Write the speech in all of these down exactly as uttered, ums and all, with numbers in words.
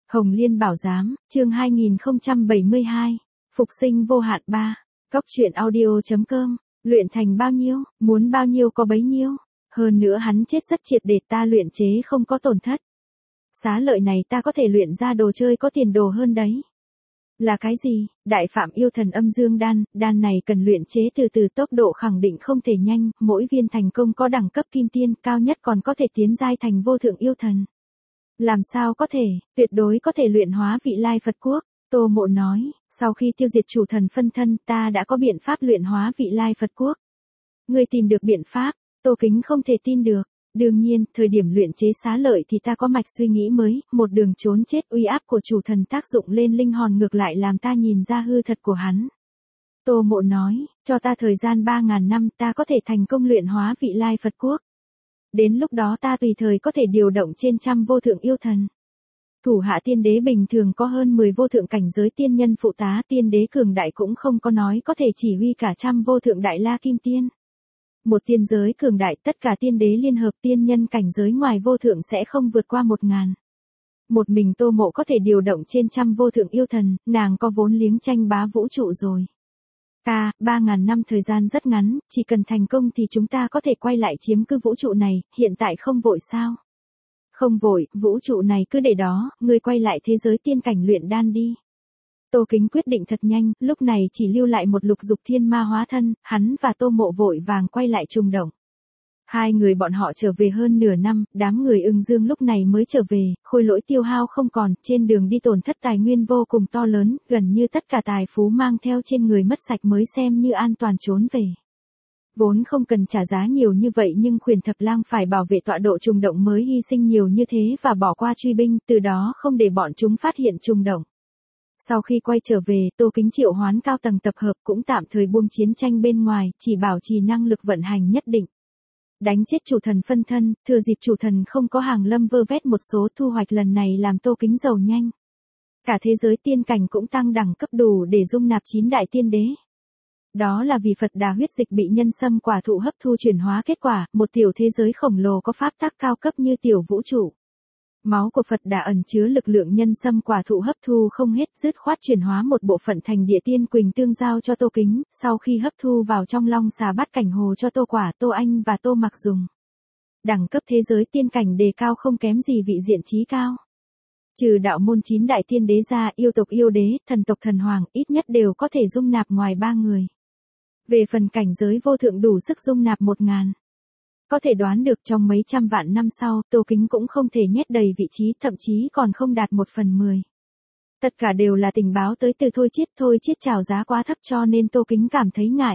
Hồng Liên Bảo Giám, chương hai nghìn không trăm bảy mươi hai, Phục sinh vô hạn ba, Cóc truyện audio.com, luyện thành bao nhiêu, muốn bao nhiêu có bấy nhiêu, hơn nữa hắn chết rất triệt để ta luyện chế không có tổn thất. Xá lợi này ta có thể luyện ra đồ chơi có tiền đồ hơn đấy. Là cái gì? Đại phạm yêu thần âm dương đan, đan này cần luyện chế từ từ tốc độ khẳng định không thể nhanh, mỗi viên thành công có đẳng cấp kim tiên, cao nhất còn có thể tiến giai thành vô thượng yêu thần. Làm sao có thể, tuyệt đối có thể luyện hóa vị lai Phật quốc. Tô Mộ nói, sau khi tiêu diệt chủ thần phân thân ta đã có biện pháp luyện hóa vị lai Phật quốc. Ngươi tìm được biện pháp, Tô Kính không thể tin được. Đương nhiên, thời điểm luyện chế xá lợi thì ta có mạch suy nghĩ mới, một đường trốn chết uy áp của chủ thần tác dụng lên linh hồn ngược lại làm ta nhìn ra hư thật của hắn. Tô Mộ nói, cho ta thời gian ba ngàn năm ta có thể thành công luyện hóa vị lai Phật quốc. Đến lúc đó ta tùy thời có thể điều động trên trăm vô thượng yêu thần. Thủ hạ tiên đế bình thường có hơn mười vô thượng cảnh giới tiên nhân phụ tá, tiên đế cường đại cũng không có nói có thể chỉ huy cả trăm vô thượng đại la kim tiên. Một tiên giới cường đại tất cả tiên đế liên hợp tiên nhân cảnh giới ngoài vô thượng sẽ không vượt qua một ngàn. Một mình Tô Mộ có thể điều động trên trăm vô thượng yêu thần, nàng có vốn liếng tranh bá vũ trụ rồi. Ca, ba ngàn năm thời gian rất ngắn, chỉ cần thành công thì chúng ta có thể quay lại chiếm cứ vũ trụ này, hiện tại không vội sao? Không vội, vũ trụ này cứ để đó, ngươi quay lại thế giới tiên cảnh luyện đan đi. Tô Kính quyết định thật nhanh, lúc này chỉ lưu lại một lục dục thiên ma hóa thân, hắn và Tô Mộ vội vàng quay lại trùng động. Hai người bọn họ trở về hơn nửa năm, đám người Ưng Dương lúc này mới trở về, khôi lỗi tiêu hao không còn, trên đường đi tổn thất tài nguyên vô cùng to lớn, gần như tất cả tài phú mang theo trên người mất sạch mới xem như an toàn trốn về. Vốn không cần trả giá nhiều như vậy nhưng Khuyển Thập Lang phải bảo vệ tọa độ trùng động mới hy sinh nhiều như thế và bỏ qua truy binh, từ đó không để bọn chúng phát hiện trùng động. Sau khi quay trở về, Tô Kính triệu hoán cao tầng tập hợp cũng tạm thời buông chiến tranh bên ngoài, chỉ bảo trì năng lực vận hành nhất định. Đánh chết chủ thần phân thân, thừa dịp chủ thần không có hàng lâm vơ vét một số thu hoạch lần này làm Tô Kính giàu nhanh. Cả thế giới tiên cảnh cũng tăng đẳng cấp đủ để dung nạp chín đại tiên đế. Đó là vì Phật Đà huyết dịch bị nhân sâm quả thụ hấp thu chuyển hóa kết quả, một tiểu thế giới khổng lồ có pháp tắc cao cấp như tiểu vũ trụ. Máu của Phật Đà ẩn chứa lực lượng nhân sâm quả thụ hấp thu không hết, dứt khoát chuyển hóa một bộ phận thành địa tiên quỳnh tương giao cho Tô Kính, sau khi hấp thu vào trong long xà bát cảnh hồ cho Tô Quả, Tô Anh và Tô Mặc dùng. Đẳng cấp thế giới tiên cảnh đề cao không kém gì vị diện trí cao. Trừ đạo môn chín đại tiên đế ra, yêu tộc yêu đế, thần tộc thần hoàng, ít nhất đều có thể dung nạp ngoài ba người. Về phần cảnh giới vô thượng đủ sức dung nạp một ngàn. Có thể đoán được trong mấy trăm vạn năm sau, Tô Kính cũng không thể nhét đầy vị trí, thậm chí còn không đạt một phần mười. Tất cả đều là tình báo tới từ Thôi Chiết, Thôi Chiết chào giá quá thấp cho nên Tô Kính cảm thấy ngại.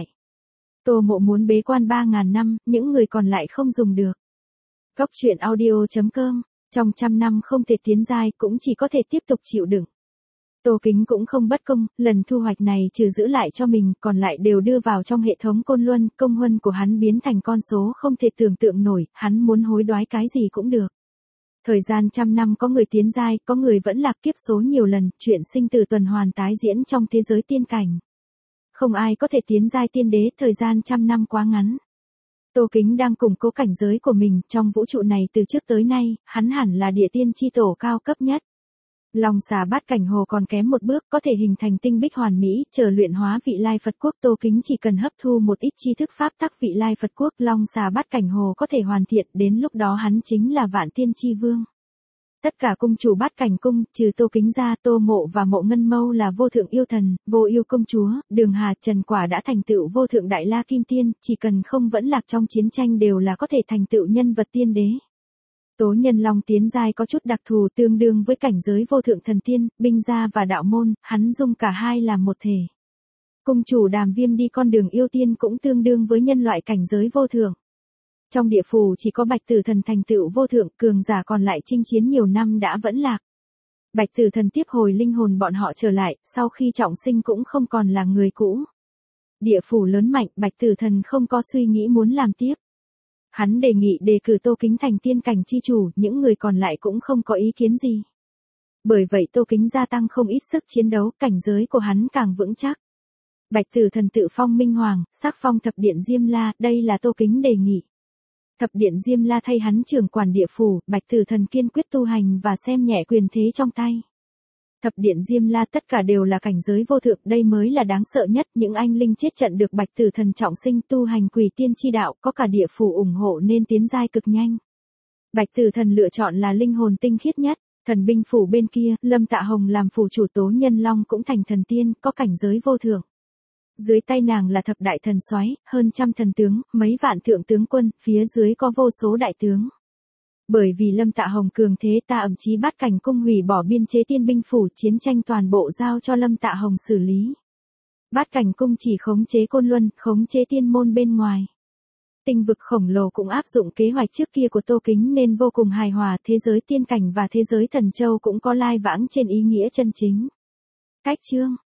Tô Mộ muốn bế quan ba ngàn năm, những người còn lại không dùng được. Cóc truyện audio.com, trong trăm năm không thể tiến giai cũng chỉ có thể tiếp tục chịu đựng. Tô Kính cũng không bất công, lần thu hoạch này trừ giữ lại cho mình, còn lại đều đưa vào trong hệ thống côn luân, công huân của hắn biến thành con số không thể tưởng tượng nổi, hắn muốn hối đoái cái gì cũng được. Thời gian trăm năm có người tiến giai, có người vẫn lạc kiếp số nhiều lần, chuyện sinh tử tuần hoàn tái diễn trong thế giới tiên cảnh. Không ai có thể tiến giai tiên đế, thời gian trăm năm quá ngắn. Tô Kính đang củng cố cảnh giới của mình, trong vũ trụ này từ trước tới nay, hắn hẳn là địa tiên chi tổ cao cấp nhất. Long xà bát cảnh hồ còn kém một bước có thể hình thành tinh bích hoàn mỹ, chờ luyện hóa vị lai Phật quốc. Tô Kính chỉ cần hấp thu một ít tri thức pháp tắc vị lai Phật quốc, long xà bát cảnh hồ có thể hoàn thiện, đến lúc đó hắn chính là vạn tiên chi vương. Tất cả cung chủ bát cảnh cung, trừ Tô Kính ra, Tô Mộ và Mộ Ngân Mâu là vô thượng yêu thần, vô yêu công chúa, Đường Hà Trần Quả đã thành tựu vô thượng đại la kim tiên, chỉ cần không vẫn lạc trong chiến tranh đều là có thể thành tựu nhân vật tiên đế. Tố Nhân Long tiến giai có chút đặc thù tương đương với cảnh giới vô thượng thần tiên, binh gia và đạo môn, hắn dung cả hai làm một thể. Cung chủ Đàm Viêm đi con đường yêu tiên cũng tương đương với nhân loại cảnh giới vô thượng. Trong địa phủ chỉ có Bạch Tử Thần thành tựu vô thượng, cường giả còn lại chinh chiến nhiều năm đã vẫn lạc. Bạch Tử Thần tiếp hồi linh hồn bọn họ trở lại, sau khi trọng sinh cũng không còn là người cũ. Địa phủ lớn mạnh, Bạch Tử Thần không có suy nghĩ muốn làm tiếp. Hắn đề nghị đề cử Tô Kính thành tiên cảnh chi chủ, những người còn lại cũng không có ý kiến gì. Bởi vậy Tô Kính gia tăng không ít sức chiến đấu, cảnh giới của hắn càng vững chắc. Bạch Tử Thần tự phong Minh Hoàng, sắc phong Thập Điện Diêm La, đây là Tô Kính đề nghị. Thập Điện Diêm La thay hắn trưởng quản địa phủ, Bạch Tử Thần kiên quyết tu hành và xem nhẹ quyền thế trong tay. Thập điện Diêm La tất cả đều là cảnh giới vô thượng, đây mới là đáng sợ nhất, những anh linh chết trận được Bạch Tử Thần trọng sinh tu hành Quỷ Tiên chi đạo, có cả địa phủ ủng hộ nên tiến giai cực nhanh. Bạch Tử Thần lựa chọn là linh hồn tinh khiết nhất, thần binh phủ bên kia, Lâm Tạ Hồng làm phủ chủ Tố Nhân Long cũng thành thần tiên, có cảnh giới vô thượng. Dưới tay nàng là thập đại thần soái, hơn trăm thần tướng, mấy vạn thượng tướng quân, phía dưới có vô số đại tướng. Bởi vì Lâm Tạ Hồng cường thế, ta ậm chí Bát Cảnh cung hủy bỏ biên chế tiên binh phủ, chiến tranh toàn bộ giao cho Lâm Tạ Hồng xử lý. Bát Cảnh cung chỉ khống chế Côn Luân, khống chế tiên môn bên ngoài. Tinh vực khổng lồ cũng áp dụng kế hoạch trước kia của Tô Kính nên vô cùng hài hòa, thế giới tiên cảnh và thế giới thần châu cũng có lai vãng trên ý nghĩa chân chính. Cách chương